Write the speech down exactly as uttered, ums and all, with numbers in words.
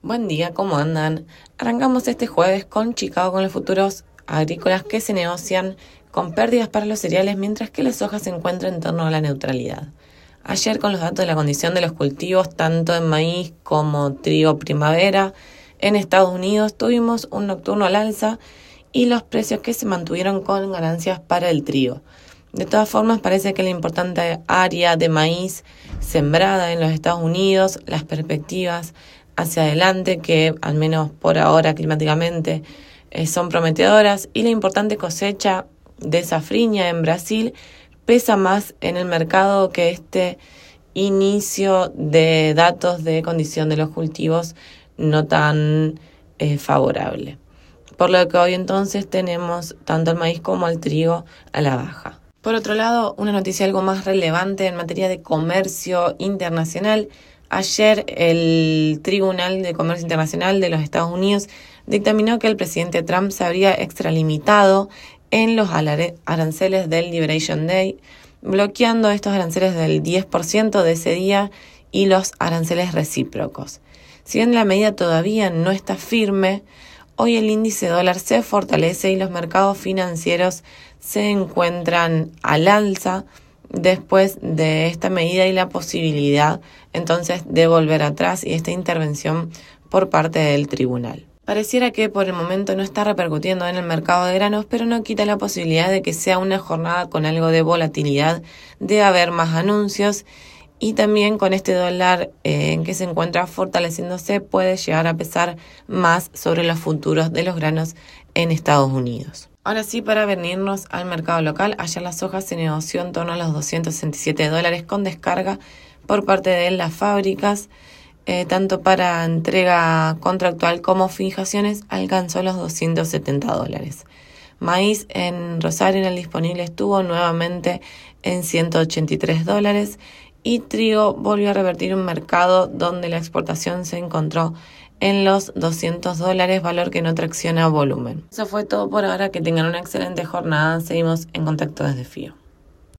Buen día, ¿cómo andan? Arrancamos este jueves con Chicago con los futuros agrícolas que se negocian con pérdidas para los cereales mientras que la soja se encuentra en torno a la neutralidad. Ayer con los datos de la condición de los cultivos, tanto en maíz como trigo primavera, en Estados Unidos tuvimos un nocturno al alza y los precios que se mantuvieron con ganancias para el trigo. De todas formas, parece que la importante área de maíz sembrada en los Estados Unidos, las perspectivas hacia adelante, que al menos por ahora climáticamente eh, son prometedoras, y la importante cosecha de safrinha en Brasil pesa más en el mercado que este inicio de datos de condición de los cultivos no tan eh, favorable. Por lo que hoy entonces tenemos tanto el maíz como el trigo a la baja. Por otro lado, una noticia algo más relevante en materia de comercio internacional. Ayer el Tribunal de Comercio Internacional de los Estados Unidos dictaminó que el presidente Trump se habría extralimitado en los aranceles del Liberation Day, bloqueando estos aranceles del diez por ciento de ese día y los aranceles recíprocos. Si bien la medida todavía no está firme, hoy el índice dólar se fortalece y los mercados financieros se encuentran al alza después de esta medida y la posibilidad entonces de volver atrás y esta intervención por parte del tribunal. Pareciera que por el momento no está repercutiendo en el mercado de granos, pero no quita la posibilidad de que sea una jornada con algo de volatilidad, de haber más anuncios y también con este dólar eh, en que se encuentra fortaleciéndose puede llegar a pesar más sobre los futuros de los granos en Estados Unidos. Ahora sí, para venirnos al mercado local, ayer la soja se negoció en torno a los doscientos sesenta y siete dólares con descarga por parte de las fábricas, eh, tanto para entrega contractual como fijaciones, alcanzó los doscientos setenta dólares. Maíz en Rosario en el disponible estuvo nuevamente en ciento ochenta y tres dólares y trigo volvió a revertir un mercado donde la exportación se encontró en los doscientos dólares, valor que no tracciona volumen. Eso fue todo por ahora, que tengan una excelente jornada, seguimos en contacto desde F I O.